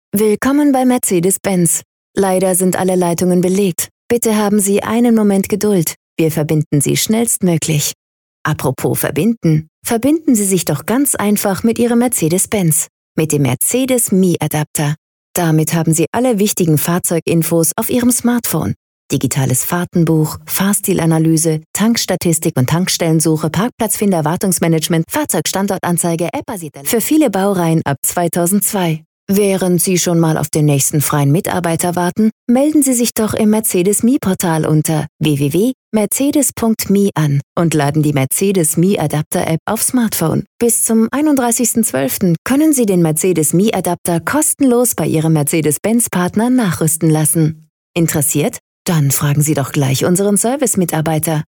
Willkommen bei Mercedes-Benz. Leider sind alle Leitungen belegt. Bitte haben Sie einen Moment Geduld. Wir verbinden Sie schnellstmöglich. Apropos verbinden. Verbinden Sie sich doch ganz einfach mit Ihrem Mercedes-Benz. Mit dem Mercedes Me Adapter. Damit haben Sie alle wichtigen Fahrzeuginfos auf Ihrem Smartphone. Digitales Fahrtenbuch, Fahrstilanalyse, Tankstatistik und Tankstellensuche, Parkplatzfinder, Wartungsmanagement, Fahrzeugstandortanzeige, App-basierte für viele Baureihen ab 2002. Während Sie schon mal auf den nächsten freien Mitarbeiter warten, melden Sie sich doch im Mercedes Me-Portal unter www.mercedes.me an und laden die Mercedes Me Adapter App auf Smartphone. Bis zum 31.12. können Sie den Mercedes Me Adapter kostenlos bei Ihrem Mercedes-Benz-Partner nachrüsten lassen. Interessiert? Dann fragen Sie doch gleich unseren Service-Mitarbeiter.